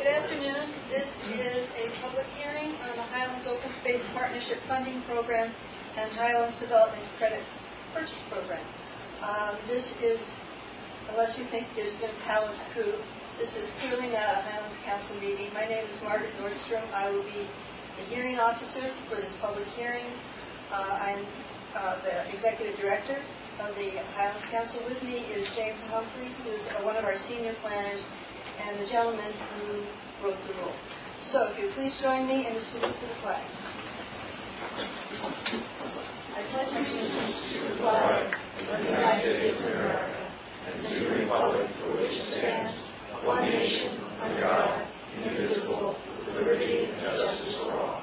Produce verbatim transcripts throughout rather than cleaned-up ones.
Good afternoon. This is a public hearing on the Highlands Open Space Partnership Funding Program and Highlands Development Credit Purchase Program. Um, this is, unless you think there's been a palace coup, this is clearly not a Highlands Council meeting. My name is Margaret Nordstrom. I will be the hearing officer for this public hearing. Uh, I'm uh, the executive director of the Highlands Council. With me is James Humphreys, who is uh, one of our senior planners, and the gentleman who wrote the rule. So, if you please join me in the salute to the flag. I pledge allegiance to the flag of the United States of America and to the republic for which it stands, one nation, under God, indivisible, with liberty and justice for all.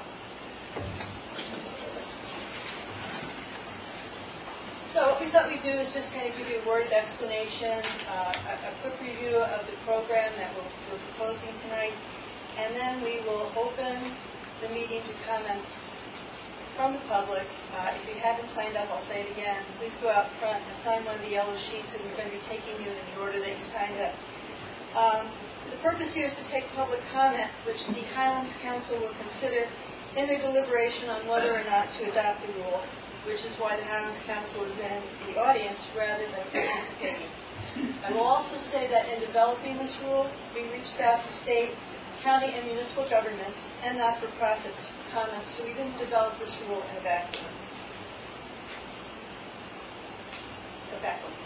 So what we thought we'd do is just kind of give you a word explanation, uh, a, a quick review of the program that we're, we're proposing tonight, and then we will open the meeting to comments from the public. Uh, if you haven't signed up, I'll say it again, please go out front and sign one of the yellow sheets, and we're going to be taking you in the order that you signed up. Um, the purpose here is to take public comment, which the Highlands Council will consider in their deliberation on whether or not to adopt the rule, which is why the Highlands Council is in the audience rather than participating. I will also say that in developing this rule, we reached out to state, county, and municipal governments and not-for-profits for comments, so we didn't develop this rule in a vacuum. Go back one.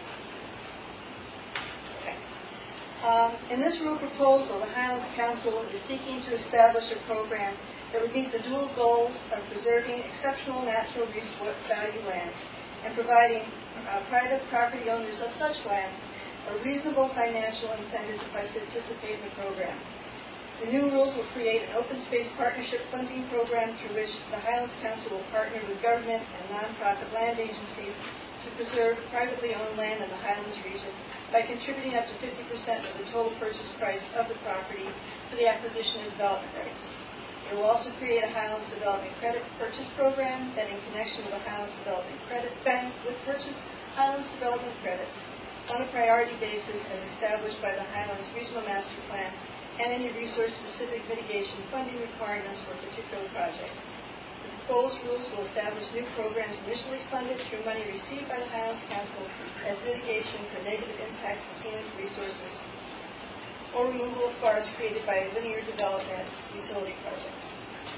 Okay. Um, in this rule proposal, the Highlands Council is seeking to establish a program that would meet the dual goals of preserving exceptional natural resource value lands and providing uh, private property owners of such lands a reasonable financial incentive to participate in the program. The new rules will create an open space partnership funding program through which the Highlands Council will partner with government and nonprofit land agencies to preserve privately owned land in the Highlands region by contributing up to fifty percent of the total purchase price of the property for the acquisition of development rights. It will also create a Highlands Development Credit Purchase Program that, in connection with the Highlands Development Credit Bank, would purchase Highlands Development credits on a priority basis as established by the Highlands Regional Master Plan and any resource-specific mitigation funding requirements for a particular project. The proposed rules will establish new programs initially funded through money received by the Highlands Council as mitigation for negative impacts to scenic resources or removal of forests created by linear development utility projects.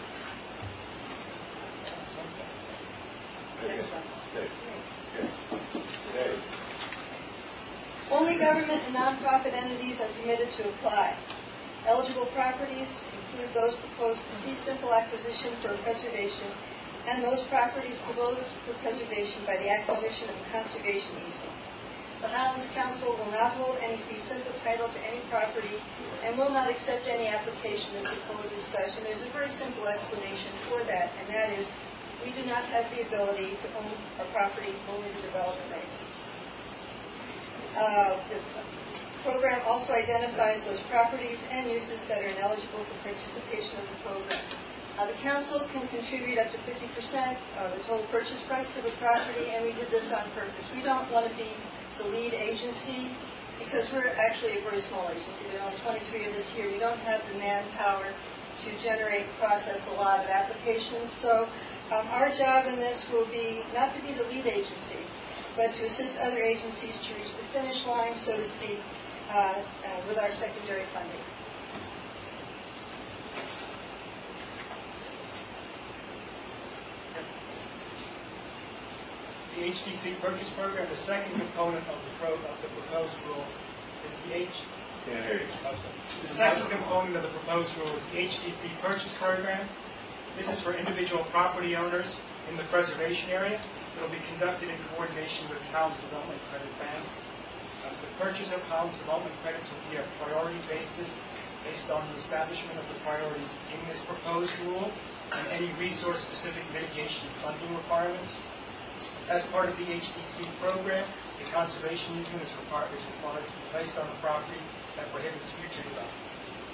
Next one. Only government and nonprofit entities are permitted to apply. Eligible properties include those proposed for fee simple acquisition for preservation and those properties proposed for preservation by the acquisition of a conservation easement. The Highlands Council will not hold any fee simple title to any property and will not accept any application that proposes such. And there's a very simple explanation for that, and that is we do not have the ability to own our property, only the development rights. Uh, the program also identifies those properties and uses that are ineligible for participation of the program. Uh, the Council can contribute up to fifty percent of the total purchase price of a property, and we did this on purpose. We don't want to be the lead agency, because we're actually a very small agency. There are only twenty-three of us here. We don't have the manpower to generate and process a lot of applications. So um, our job in this will be not to be the lead agency, but to assist other agencies to reach the finish line, so to speak, uh, uh, with our secondary funding. The H D C purchase program, the second component of the, pro, of the proposed rule is the H. Can't hear you. The second component of the proposed rule is the H D C purchase program. This is for individual property owners in the preservation area. It will be conducted in coordination with the Highlands Development Credit Bank. Uh, the purchase of Highlands Development credits will be a priority basis based on the establishment of the priorities in this proposed rule and any resource-specific mitigation funding requirements. As part of the H D C program, the conservation easement is required, is required to be placed on the property that prohibits future development.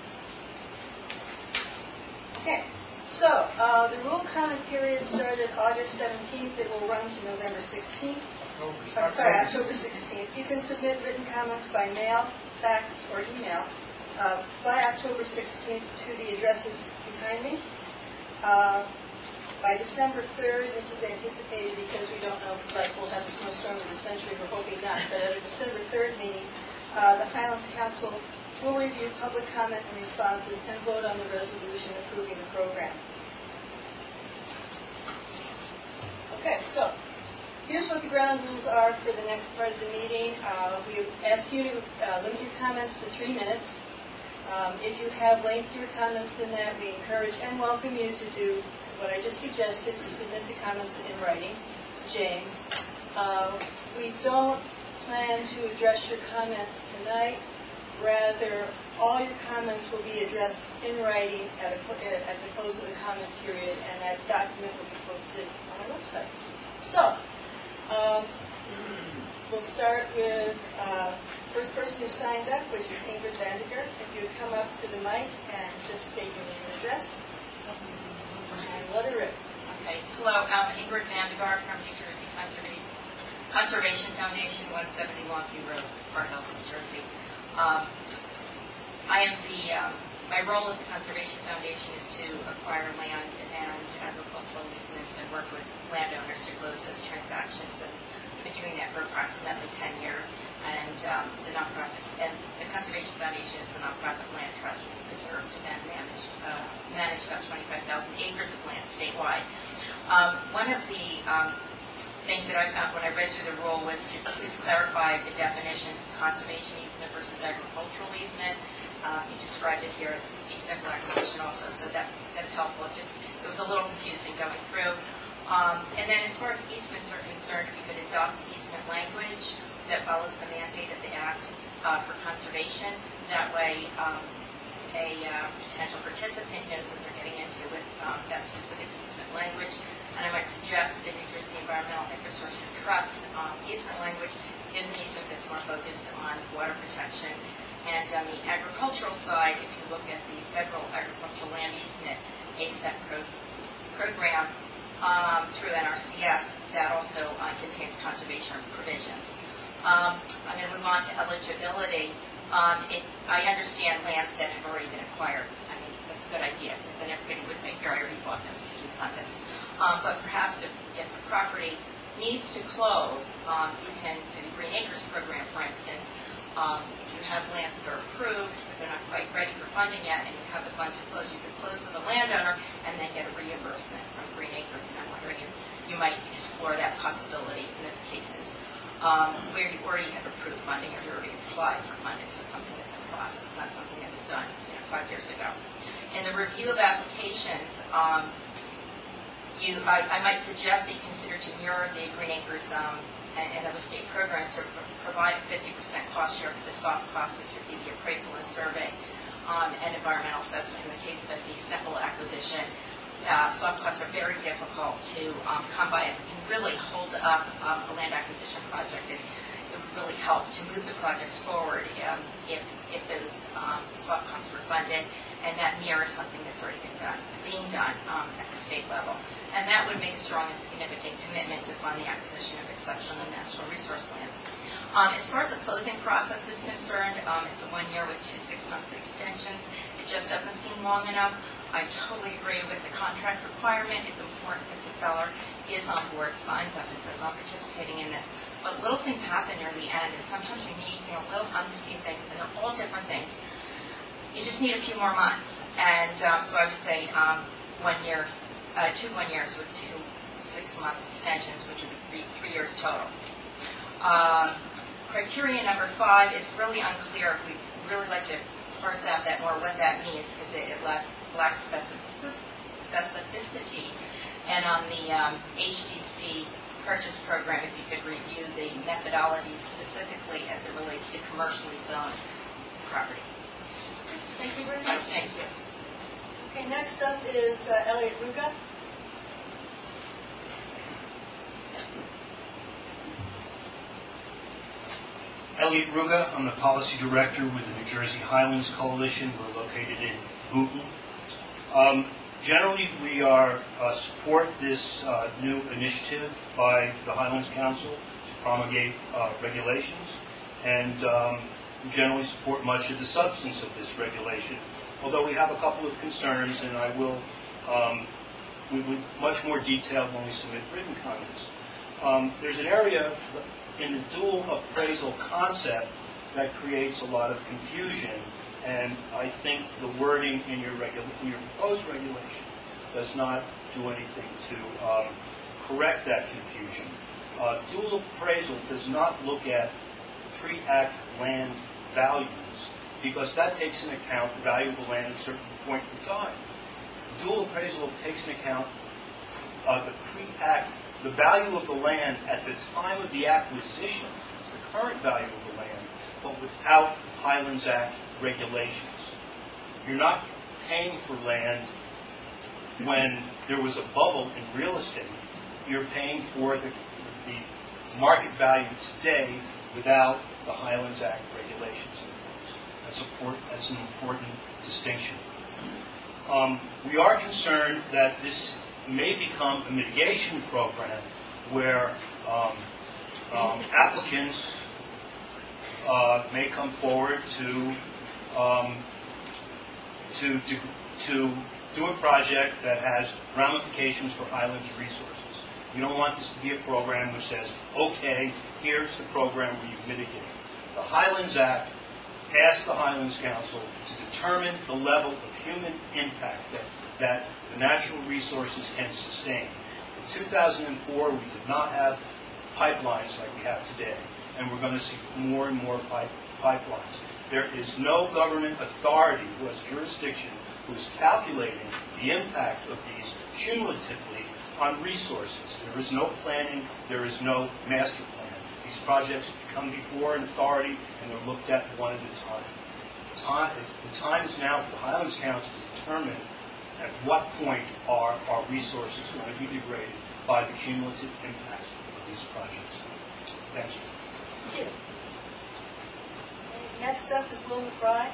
Okay, so uh, the rule comment period started August seventeenth. It will run to November sixteenth. October, Uh, sorry, October sixteenth. You can submit written comments by mail, fax, or email uh, by October sixteenth to the addresses behind me. Uh, by December third, this is anticipated because we don't know if like we'll have a snowstorm of the century, we're hoping not, but at a December third meeting, uh, the Highlands Council will review public comment and responses and vote on the resolution approving the program. Okay, so here's what the ground rules are for the next part of the meeting. Uh, we ask you to uh, limit your comments to three minutes. Um, if you have lengthier comments than that, we encourage and welcome you to do what I just suggested, to submit the comments in writing to James. Uh, we don't plan to address your comments tonight. Rather, all your comments will be addressed in writing at, a, at the close of the comment period, and that document will be posted on our website. So, um, we'll start with uh, first person who signed up, which is Ingrid Vandiger. If you would come up to the mic and just state your name and address. And let her rip. Okay. Hello, I'm Ingrid Vandiger from New Jersey Conservation, Conservation Foundation, one seventy Longview Road, Far Hills, New Jersey. Um, I am the, um, my role at the Conservation Foundation is to acquire land and agricultural easements and work with landowners to close those transactions. And I've been doing that for approximately ten years. And um, the nonprofit, and the Conservation Foundation is the nonprofit land trust. We preserved and managed, uh, managed about twenty-five thousand acres of land statewide. Um, one of the um, things that I found when I read through the rule was to please clarify the definitions of conservation easement versus agricultural easement. Uh, you described it here as a simple acquisition also, so that's that's helpful. It just it was a little confusing going through. Um, and then as far as easements are concerned, we could adopt easement language that follows the mandate of the Act uh, for conservation. That way, um, a uh, potential participant knows what they're getting into with um, that specific easement language. And I might suggest that the New Jersey Environmental Infrastructure Trust um, easement language is an easement that's more focused on water protection. And on the agricultural side, if you look at the Federal Agricultural Land Easement A S E P pro program um, through N R C S, that also uh, contains conservation provisions. Um, I'm going to move on to eligibility. Um, it, I understand lands that have already been acquired. I mean, that's a good idea, because then everybody would say, here, I already bought this, can you fund this? Um, but perhaps if, if the property needs to close, um, you can, through the Green Acres program, for instance, um, if you have lands that are approved, but they're not quite ready for funding yet, and you have the funds to close, you could close with the landowner and then get a reimbursement from Green Acres. And I'm wondering if you might explore that possibility in those cases. Um, where you already have approved funding or you already applied for funding, so something that's in process, not something that was done you know, five years ago. In the review of applications, um, you, I, I might suggest that you consider to mirror the Green Acres um, and, and other state programs to provide a fifty percent cost share for the soft costs, which would be the appraisal and survey um, and environmental assessment in the case of the simple acquisition. Uh, soft costs are very difficult to um, come by. It can really hold up um, a land acquisition project. It, it would really help to move the projects forward um, if, if those um, soft costs were funded, and that mirrors something that's already been done, being done um, at the state level. And that would make a strong and significant commitment to fund the acquisition of exceptional natural resource lands. Um, as far as the closing process is concerned, um, it's a one year with two six-month extensions. It just doesn't seem long enough. I totally agree with the contract requirement. It's important that the seller is on board, signs up and says, I'm participating in this. But little things happen near the end, and sometimes you need you know, little unforeseen things, and they're all different things. You just need a few more months. And um, so I would say um, one year, uh, two one years with two six-month extensions, which would be three, three years total. Um, criteria number five is really unclear. We'd really like to parse out that more, what that means, because it, it lacks, lacks specificity. And on the um, H D C purchase program, if you could review the methodology specifically as it relates to commercially zoned property. Thank you very much. Thank you. Okay, next up is uh, Elliot Ruga. Elliot Ruga, I'm the Policy Director with the New Jersey Highlands Coalition. We're located in Booton. Um, generally, we are uh, support this uh, new initiative by the Highlands Council to promulgate uh, regulations. And um, generally support much of the substance of this regulation, although we have a couple of concerns, and I will, um, we will much more detailed when we submit written comments. Um, there's an area in the dual appraisal concept that creates a lot of confusion, and I think the wording in your, regula in your proposed regulation does not do anything to um, correct that confusion. Uh, dual appraisal does not look at pre-act land values, because that takes into account the value of the land at a certain point in time. Dual appraisal takes into account uh, the pre-act, the value of the land at the time of the acquisition, the current value of the land, but without Highlands Act regulations. You're not paying for land when there was a bubble in real estate. You're paying for the, the market value today without the Highlands Act regulations in place. That's, a, that's an important distinction. Um, we are concerned that this may become a mitigation program where um, um, applicants uh, may come forward to, um, to, to, to do a project that has ramifications for Highlands resources. We don't want this to be a program which says, okay, here's the program where you mitigate. The Highlands Act asks the Highlands Council to determine the level of human impact that, that the natural resources can sustain. In two thousand four, we did not have pipelines like we have today, and we're going to see more and more pipe, pipelines. There is no government authority who has jurisdiction who is calculating the impact of these cumulatively on resources. There is no planning, there is no master plan. These projects come before an authority and they're looked at one at a time. time the time is now for the Highlands Council to determine at what point are our resources going to be degraded by the cumulative impact of these projects. Thank you. Thank you. Next up is Wilma Fry.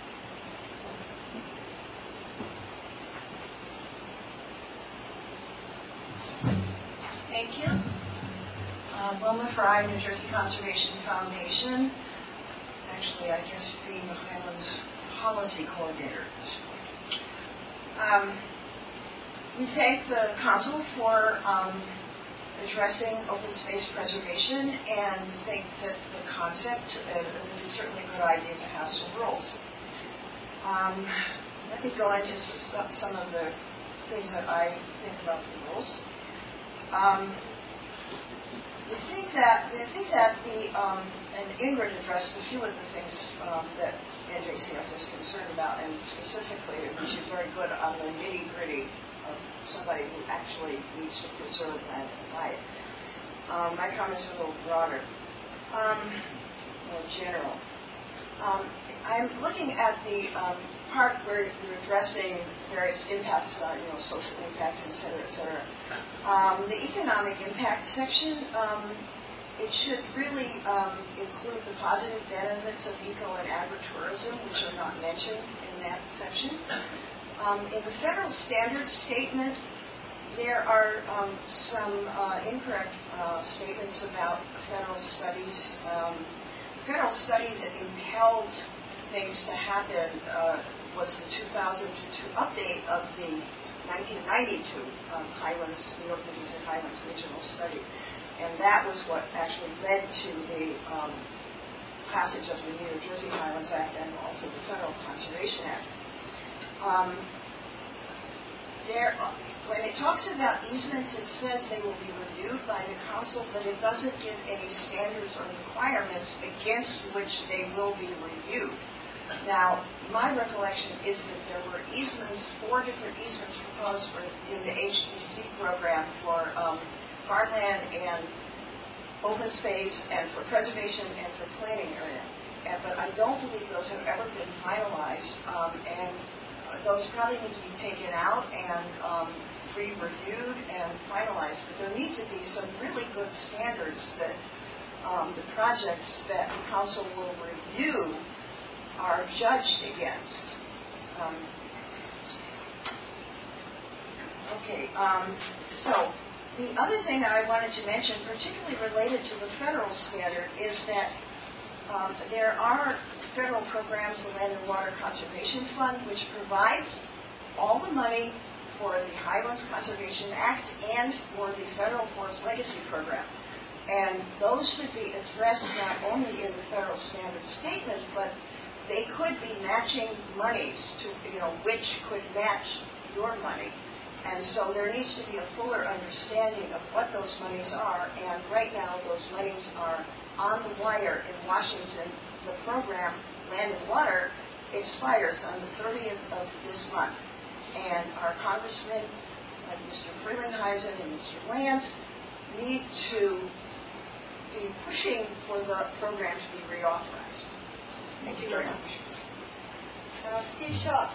Thank you. Uh, Wilma Fry, New Jersey Conservation Foundation. Actually, I guess being the Highlands Policy Coordinator at this point. Um, we thank the Council for um, addressing open space preservation and think that the concept uh, is certainly a good idea to have some rules. Um, let me go into some of the things that I think about the rules. Um, we think that we think that the um, and Ingrid addressed a few of the things um, that N J C F is concerned about, and specifically, she's very good on the nitty-gritty of somebody who actually needs to preserve land and buy it. Um, my comments are a little broader, um, more general. Um, I'm looking at the um, part where you're addressing various impacts, uh, you know, social impacts, et cetera, et cetera. Um, the economic impact section, um, it should really um, include the positive benefits of eco and agritourism, which are not mentioned in that section. Um, in the federal standards statement, there are um, some uh, incorrect uh, statements about federal studies. Um, the federal study that impelled things to happen uh, was the two thousand two update of the nineteen ninety-two um, Highlands, New York, New Jersey Highlands Regional Study. And that was what actually led to the um, passage of the New Jersey Highlands Act and also the Federal Conservation Act. Um, there, when it talks about easements, it says they will be reviewed by the council, but it doesn't give any standards or requirements against which they will be reviewed. Now, my recollection is that there were easements, four different easements proposed for, in the H D C program for um, farmland and open space and for preservation and for planting area. And, but I don't believe those have ever been finalized, um, and those probably need to be taken out and um, re-reviewed and finalized. But there need to be some really good standards that um, the projects that the council will review are judged against. Um, okay, um, so the other thing that I wanted to mention, particularly related to the federal standard, is that um, there are federal programs, the Land and Water Conservation Fund, which provides all the money for the Highlands Conservation Act and for the Federal Forest Legacy Program. And those should be addressed not only in the federal standard statement, but they could be matching monies to, you know, which could match your money. And so there needs to be a fuller understanding of what those monies are. And right now, those monies are on the wire in Washington. The program, Land and Water, expires on the thirtieth of this month. And our congressmen, like Mister Frelinghuysen and Mister Lance, need to be pushing for the program to be reauthorized. Thank you very much. Uh, Steve Shaw.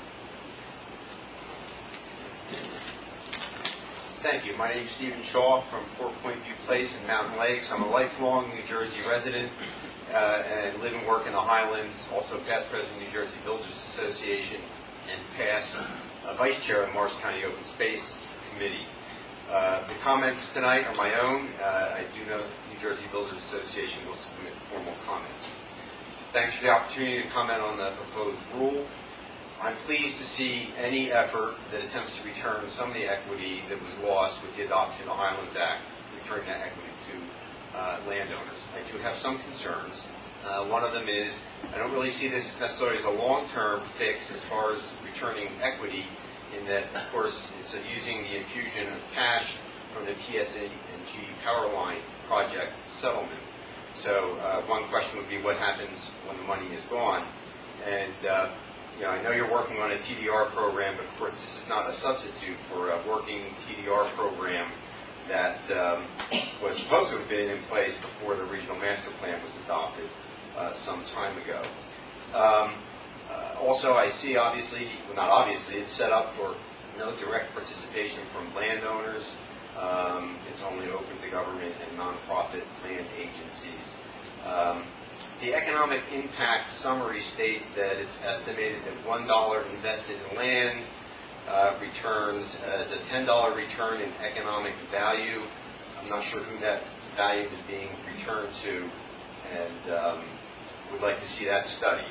Thank you. My name is Stephen Shaw from Four Point View Place in Mountain Lakes. I'm a lifelong New Jersey resident uh, and live and work in the Highlands, also past president of the New Jersey Builders Association and past uh, vice chair of the Morris County Open Space Committee. Uh, the comments tonight are my own. Uh, I do know the New Jersey Builders Association will submit formal comments. Thanks for the opportunity to comment on the proposed rule. I'm pleased to see any effort that attempts to return some of the equity that was lost with the adoption of the Highlands Act, returning that equity to uh, landowners. I do have some concerns. Uh, one of them is I don't really see this necessarily as a long-term fix as far as returning equity, in that, of course, it's uh, using the infusion of cash from the P S A and G power line project settlement. So uh, one question would be what happens when the money is gone? And uh, you know, I know you're working on a T D R program, but of course this is not a substitute for a working T D R program that um, was supposed to have been in place before the regional master plan was adopted uh, some time ago. Um, uh, also, I see obviously, well not obviously, it's set up for no direct participation from landowners. Um, it's only open to government and nonprofit land agencies. Um, The economic impact summary states that it's estimated that one dollar invested in land uh, returns as a ten dollar return in economic value. I'm not sure who that value is being returned to, and um, would like to see that studied.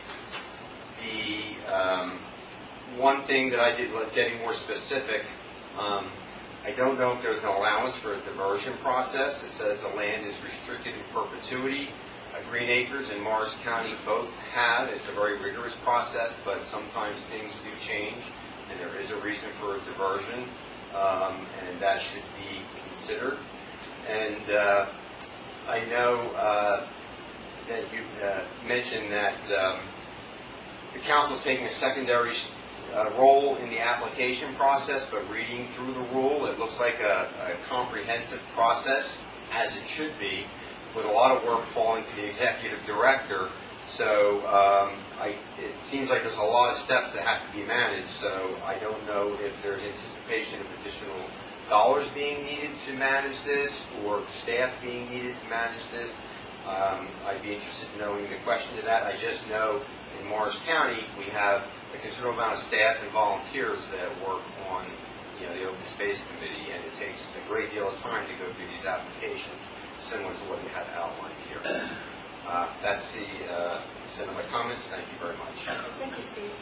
The um, one thing that I did, like getting more specific, um, I don't know if there's an allowance for a diversion process. It says the land is restricted in perpetuity. Uh, Green Acres and Morris County both have. It's a very rigorous process, but sometimes things do change, and there is a reason for a diversion, um, and that should be considered. And uh, I know uh, that you uh, mentioned that um, the council is taking a secondary uh, role in the application process, but reading through the rule, it looks like a, a comprehensive process, as it should be, with a lot of work falling to the executive director. So um, I, it seems like there's a lot of steps that have to be managed, so I don't know if there's anticipation of additional dollars being needed to manage this, or staff being needed to manage this. Um, I'd be interested in knowing the question to that. I just know in Morris County we have a considerable amount of staff and volunteers that work on, you know, the Open Space Committee, and it takes a great deal of time to go through these applications, similar to what you had outlined here. Uh, that's the uh, extent of my comments. Thank you very much. Thank you, Steve.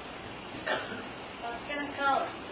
Uh, Kenneth Collins.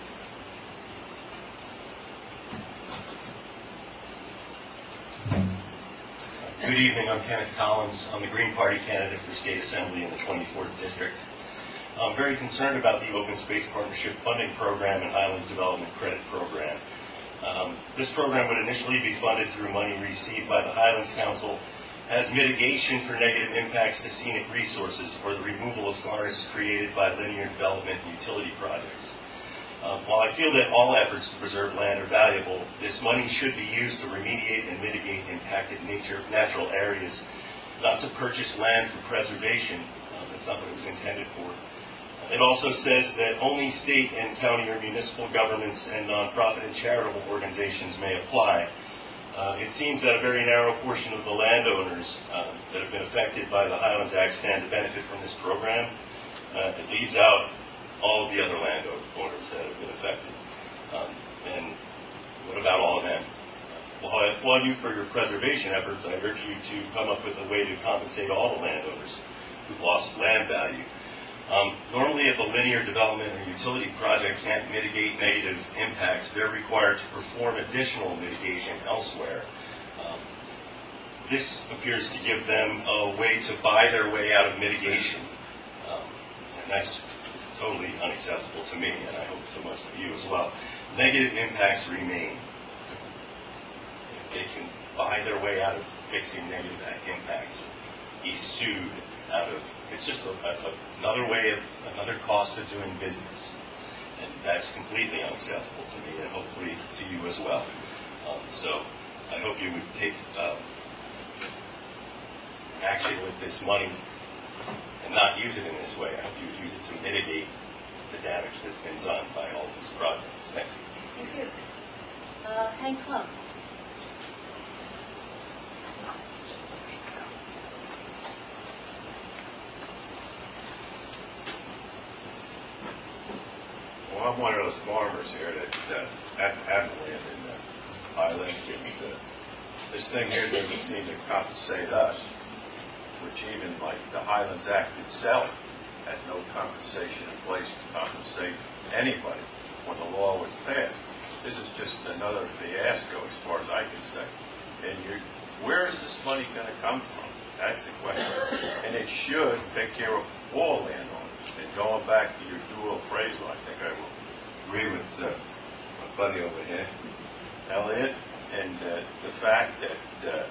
Good evening. I'm Kenneth Collins. I'm the Green Party candidate for State Assembly in the twenty-fourth District. I'm very concerned about the Open Space Partnership Funding Program and Highlands Development Credit Program. Um, this program would initially be funded through money received by the Highlands Council as mitigation for negative impacts to scenic resources or the removal of forests created by linear development and utility projects. Um, while I feel that all efforts to preserve land are valuable, this money should be used to remediate and mitigate impacted nature, natural areas, not to purchase land for preservation. Uh, that's not what it was intended for. It also says that only state and county or municipal governments and nonprofit and charitable organizations may apply. Uh, it seems that a very narrow portion of the landowners uh, that have been affected by the Highlands Act stand to benefit from this program. Uh, it leaves out all of the other landowners that have been affected. Um, and what about all of them? While I applaud you for your preservation efforts, I urge you to come up with a way to compensate all the landowners who've lost land value. Um, normally, if a linear development or utility project can't mitigate negative impacts, they're required to perform additional mitigation elsewhere. Um, this appears to give them a way to buy their way out of mitigation, um, and that's totally unacceptable to me, and I hope to most of you as well. Negative impacts remain. If they can buy their way out of fixing negative impacts, be sued out of, it's just a, a, another way of, another cost of doing business. And that's completely unacceptable to me, and hopefully to you as well. Um, so I hope you would take um, action with this money and not use it in this way. I hope you would use it to mitigate the damage that's been done by all these projects. Thank you. Thank you. Uh, Hank Klum. Well, I'm one of those farmers here that uh, have, have land in the highlands, and uh, this thing here doesn't seem to compensate us, which even like the Highlands Act itself had no compensation in place to compensate anybody when the law was passed. This is just another fiasco as far as I can say. And you, where is this money going to come from? That's the question. And it should take care of all landowners. And going back to your dual appraisal, I think I will agree with uh, my buddy over here, Elliot, and uh, the fact that uh,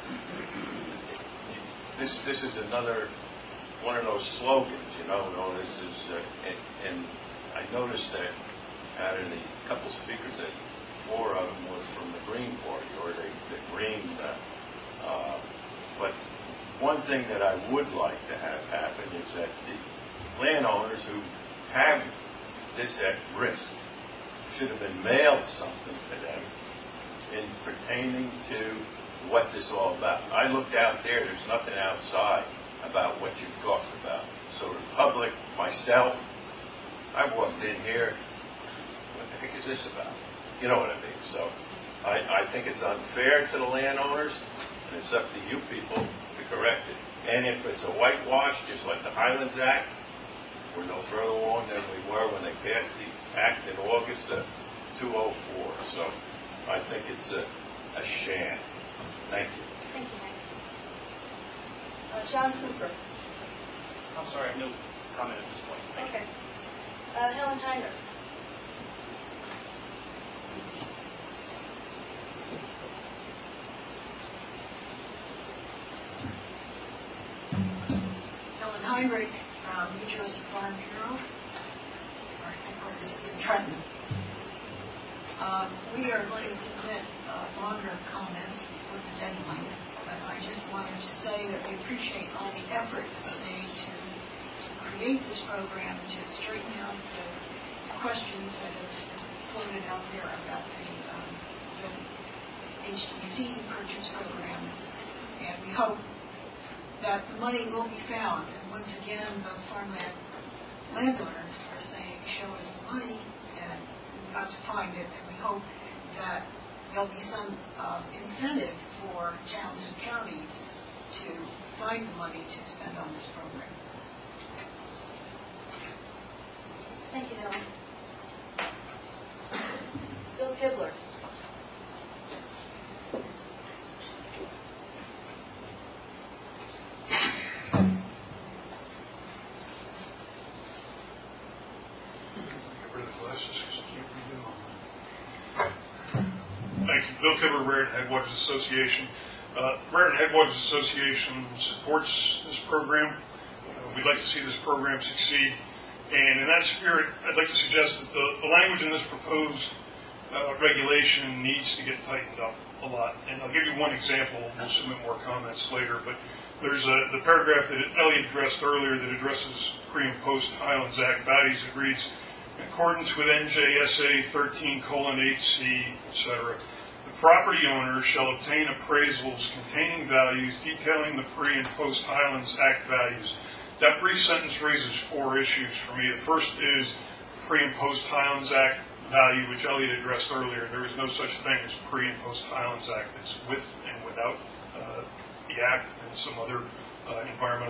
this this is another one of those slogans, you know. No, this is, uh, and, and I noticed that out of the couple speakers, that four of them was from the Green Party or the, the Green. Uh, uh, but one thing that I would like to have happen is that the landowners who have this at risk should have been mailed something to them in pertaining to what this is all about. I looked out there, there's nothing outside about what you've talked about. So the public, myself, I walked in here, what the heck is this about? You know what I mean? So I, I think it's unfair to the landowners, and it's up to you people to correct it. And if it's a whitewash, just like the Highlands Act, we're no further along than we were when they passed the act in August of two oh four. So I think it's a, a sham. Thank you. Thank you, Hank. Uh, John Cooper. I'm sorry, I have no comment at this point. Thank you. Okay. Uh, Helen Heiner. Helen Heinrich from New Jersey Farm Bureau. Our headquarters is in Trenton. Uh, we are going to submit uh, longer comments before the deadline, but I just wanted to say that we appreciate all the effort that's made to, to create this program, to straighten out the questions that have floated out there about the, um, the H D C purchase program. And we hope that the money will be found. And once again, the farmland landowners are saying, show us the money, and we've got to find it. And we hope that there'll be some uh, incentive for towns and counties to find the money to spend on this program. Thank you, Helen. Bill Kibler. Thank you. Bill Kibler, Raritan Headwaters Association. Uh, Raritan Headwaters Association supports this program. Uh, we'd like to see this program succeed. And in that spirit, I'd like to suggest that the, the language in this proposed uh, regulation needs to get tightened up a lot. And I'll give you one example. We'll submit more comments later. But there's a, the paragraph that Elliot addressed earlier that addresses pre- and post-Highlands Act values. It reads, in accordance with N J S A thirteen colon eight C, et cetera, the property owner shall obtain appraisals containing values detailing the pre- and post-Highlands Act values. That brief sentence raises four issues for me. The first is pre- and post-Highlands Act value, which Elliot addressed earlier. There is no such thing as pre- and post-Highlands Act. It's with and without uh, the Act and some other uh, environmental uh,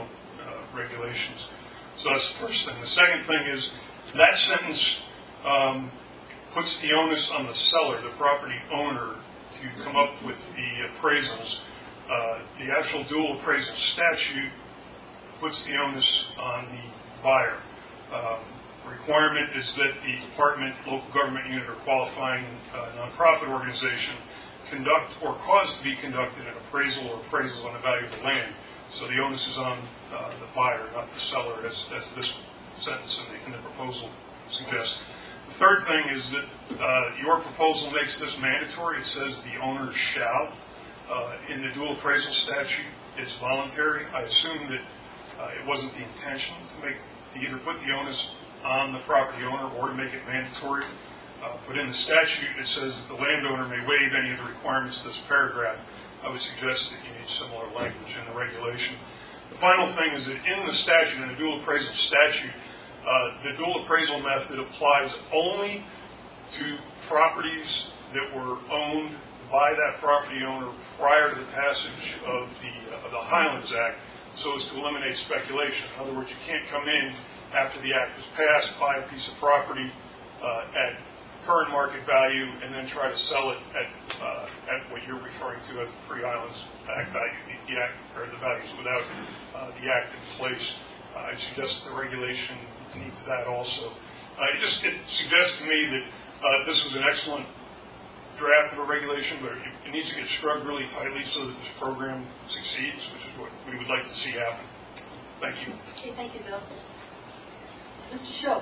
uh, regulations. So that's the first thing. The second thing is that sentence um, puts the onus on the seller, the property owner, to come up with the appraisals. Uh, the actual dual appraisal statute puts the onus on the buyer. Um, the requirement is that the department, local government unit, or qualifying uh, nonprofit organization conduct or cause to be conducted an appraisal or appraisals on the value of the land. So the onus is on uh, the buyer, not the seller, as, as this sentence in the, in the proposal suggests. The third thing is that uh, your proposal makes this mandatory. It says the owner shall. Uh, in the dual appraisal statute, it's voluntary. I assume that uh, it wasn't the intention to make to either put the onus on the property owner or to make it mandatory. Uh, but in the statute, it says that the landowner may waive any of the requirements of this paragraph. I would suggest that you need similar language in the regulation. The final thing is that in the statute, in the dual appraisal statute, uh, the dual appraisal method applies only to properties that were owned by that property owner prior to the passage of the, uh, of the Highlands Act, so as to eliminate speculation. In other words, you can't come in after the act was passed, buy a piece of property uh, at current market value, and then try to sell it at uh, at what you're referring to as the pre-Highlands Act value, the, the act or the values without uh, the act in place. Uh, I suggest the regulation needs that also. Uh, it just it suggests to me that uh, this was an excellent draft of a regulation, but it, it needs to get scrubbed really tightly so that this program succeeds, which is what we would like to see happen. Thank you. Okay, thank you, Bill. Mister Show.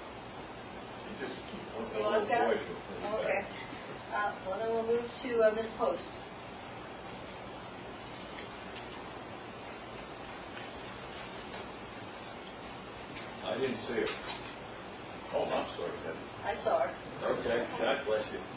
You want that? Okay. Uh, well, then we'll move to uh, Miz Post. I didn't see her. Oh, I'm sorry. I saw her. Okay, God bless you.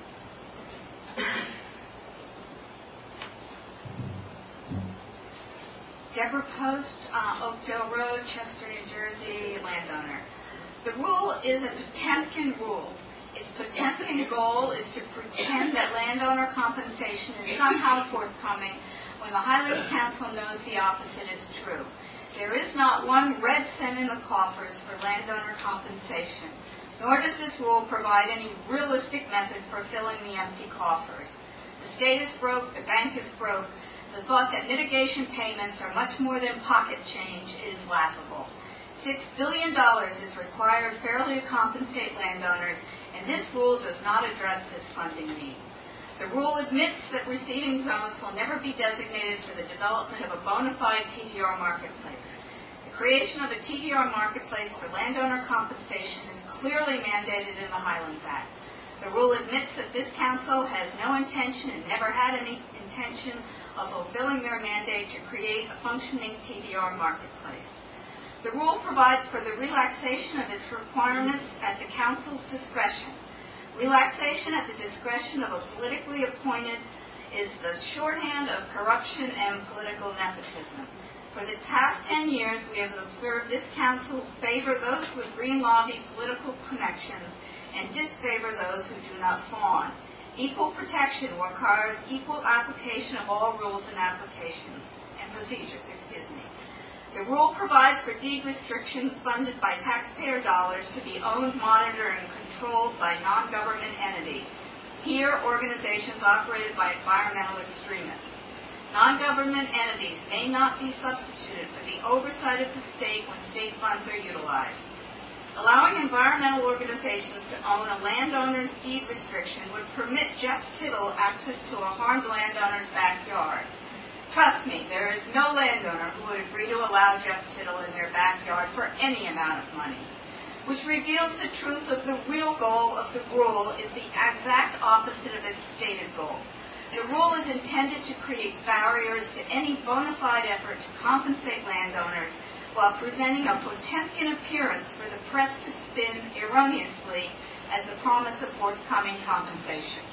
Deborah Post, uh, Oakdale Road, Chester, New Jersey, landowner. The rule is a Potemkin rule. Its Potemkin goal is to pretend that landowner compensation is somehow forthcoming when the Highlands Council knows the opposite is true. There is not one red cent in the coffers for landowner compensation, nor does this rule provide any realistic method for filling the empty coffers. The state is broke, the bank is broke. The thought that mitigation payments are much more than pocket change is laughable. Six billion dollars is required fairly to compensate landowners, and this rule does not address this funding need. The rule admits that receiving zones will never be designated for the development of a bona fide T D R marketplace. The creation of a T D R marketplace for landowner compensation is clearly mandated in the Highlands Act. The rule admits that this council has no intention and never had any intention of fulfilling their mandate to create a functioning T D R marketplace. The rule provides for the relaxation of its requirements at the council's discretion. Relaxation at the discretion of a politically appointed is the shorthand of corruption and political nepotism. For the past ten years, we have observed this council favor those with green lobby political connections and disfavor those who do not fawn. Equal protection requires equal application of all rules and applications and procedures, excuse me. The rule provides for deed restrictions funded by taxpayer dollars to be owned, monitored, and controlled by non-government entities. Here, organizations operated by environmental extremists. Non-government entities may not be substituted for the oversight of the state when state funds are utilized. Allowing environmental organizations to own a landowner's deed restriction would permit Jeff Tittle access to a harmed landowner's backyard. Trust me, there is no landowner who would agree to allow Jeff Tittle in their backyard for any amount of money, which reveals the truth of the real goal of the rule is the exact opposite of its stated goal. The rule is intended to create barriers to any bona fide effort to compensate landowners while presenting a Potemkin appearance for the press to spin erroneously as the promise of forthcoming compensation.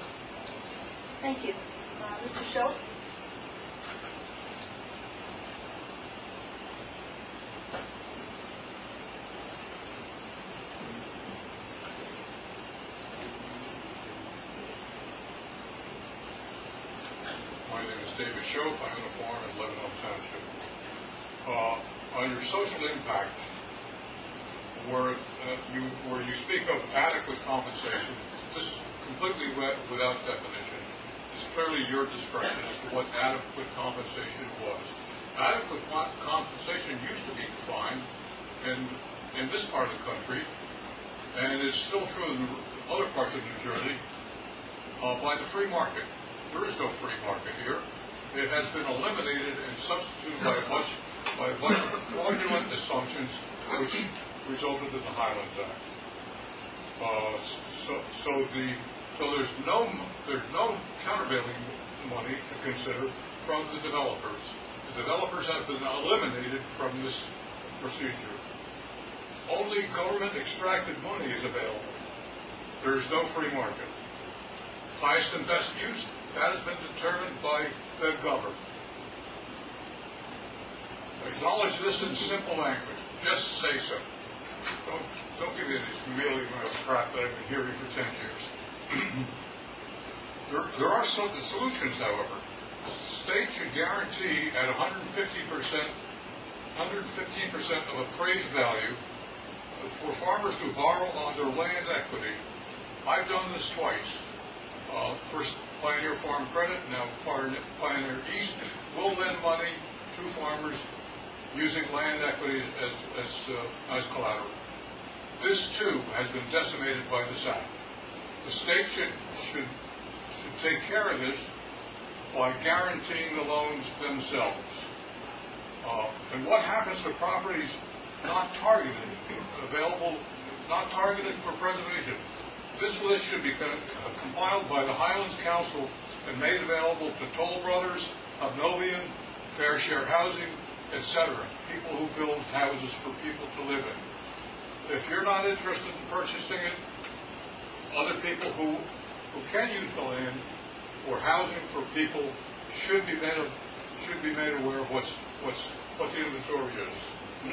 Thank you. Uh, Mister Show? My name is David Shope. I own a farm in Lebanon Township. Uh, on your social impact, where uh, you where you speak of adequate compensation, this is completely wi- without definition. It's clearly your discretion as to what adequate compensation was. Adequate co- compensation used to be defined in in this part of the country, and it's still true in other parts of New Jersey, uh, by the free market. There is no free market here. It has been eliminated and substituted by a bunch, by a bunch of fraudulent assumptions which resulted in the Highlands Act. Uh, so, so the so there's no there's no countervailing money to consider from the developers. The developers have been eliminated from this procedure. Only government extracted money is available. There is no free market. Highest and best use, that has been determined by the government. Acknowledge this in simple language. Just say so. Don't, don't give me these humiliating crap that I've been hearing for ten years. there, there are some solutions, however. State should guarantee at one hundred fifty percent, one hundred fifteen percent of appraised value for farmers to borrow on their land equity. I've done this twice. Uh, first, Pioneer Farm Credit, now Pioneer East, will lend money to farmers using land equity as, as, uh, as collateral. This, too, has been decimated by this act. The state should, should, should take care of this by guaranteeing the loans themselves. Uh, and what happens to properties not targeted, available, not targeted for preservation? This list should be compiled by the Highlands Council and made available to Toll Brothers, Obnovian, Fair Share Housing, et cetera, people who build houses for people to live in. If you're not interested in purchasing it, other people who, who can use the land or housing for people should be made of, should be made aware of what's what's what the inventory is.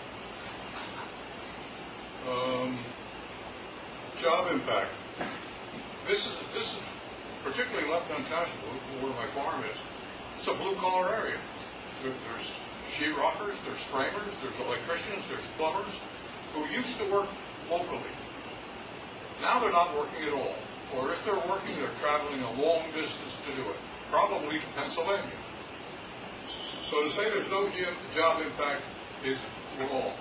um, job impact. This is this is particularly Leftown Township, where my farm is. It's a blue collar area. There, there's sheetrockers, there's framers, there's electricians, there's plumbers who used to work locally. Now they're not working at all. Or if they're working, they're traveling a long distance to do it, probably to Pennsylvania. So to say there's no job impact is wrong.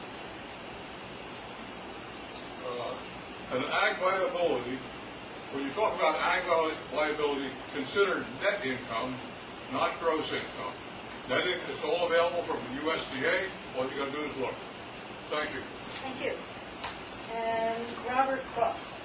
Uh, an ag liability, when you talk about ag liability, consider net income, not gross income. Net income is all available from the U S D A. All you got to do is look. Thank you. Thank you. And Robert Cross.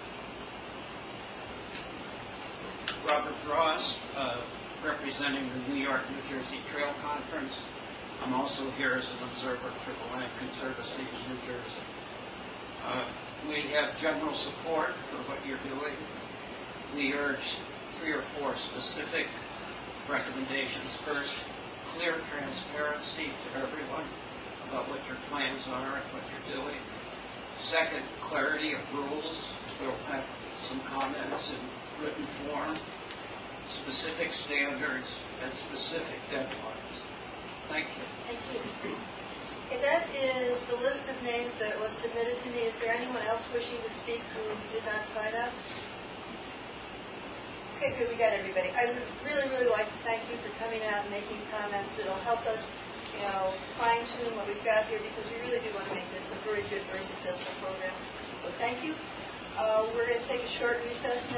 Robert Ross, uh, representing the New York, New Jersey Trail Conference. I'm also here as an observer for the Land Conservancy of New Jersey. Uh, we have general support for what you're doing. We urge three or four specific recommendations. First, clear transparency to everyone about what your plans are and what you're doing. Second, clarity of rules. We'll have some comments in written form, specific standards, and specific deadlines. Thank you. Thank you. Okay, that is the list of names that was submitted to me. Is there anyone else wishing to speak who did not sign up? Okay, good, we got everybody. I would really, really like to thank you for coming out and making comments. It'll help us, you know, fine-tune what we've got here, because we really do want to make this a very good, very successful program. So thank you. Uh, we're going to take a short recess now.